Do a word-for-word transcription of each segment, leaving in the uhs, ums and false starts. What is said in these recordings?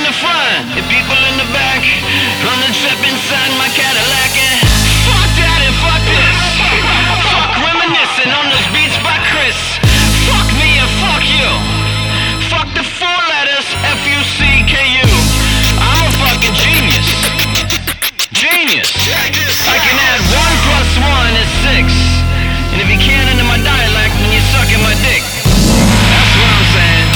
the front and people in the back, on the trip inside my Cadillac. And fuck that and fuck this. Fuck reminiscing on those beats by Chris. Fuck me and fuck you. Fuck the four letters F U C K U. I'm a fucking genius. Genius. I can add one plus one is six. And if you can't into my dialect, then you're sucking my dick. That's what I'm saying.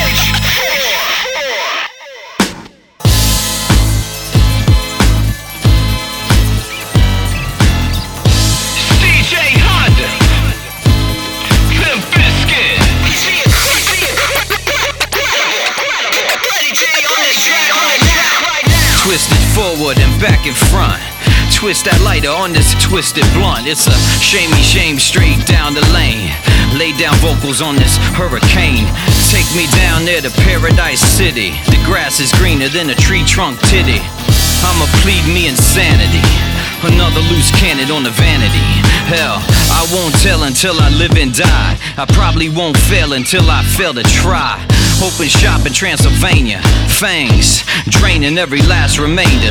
Twisted forward and back and front. Twist that lighter on this twisted blunt. It's a shamey shame straight down the lane. Lay down vocals on this hurricane. Take me down there to Paradise City. The grass is greener than a tree trunk titty. I'ma plead me insanity. Another loose cannon on the vanity. Hell, I won't tell until I live and die. I probably won't fail until I fail to try. Open shop in Transylvania. Fangs draining every last remainder.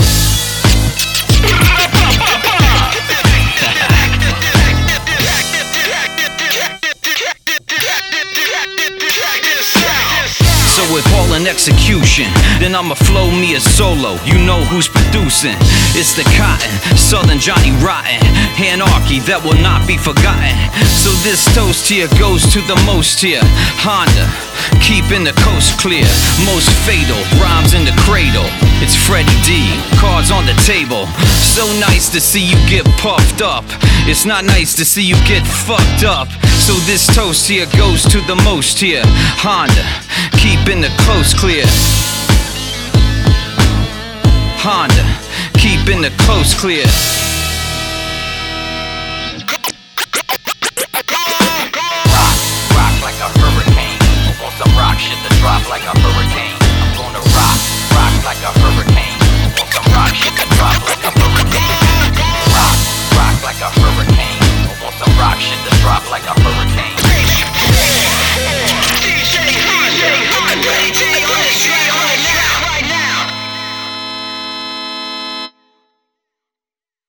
So if all in execution, then I'ma flow me a solo. You know who's producing. It's the Cotton, Southern Johnny Rotten. Anarchy that will not be forgotten. So this toast here goes to the most here. Honda, keeping the coast clear. Most fatal, rhymes in the cradle. It's Freddie D, cards on the table. So nice to see you get puffed up. It's not nice to see you get fucked up. So this toast here goes to the most here. Honda, keeping the coast clear. Honda, keeping the coast clear.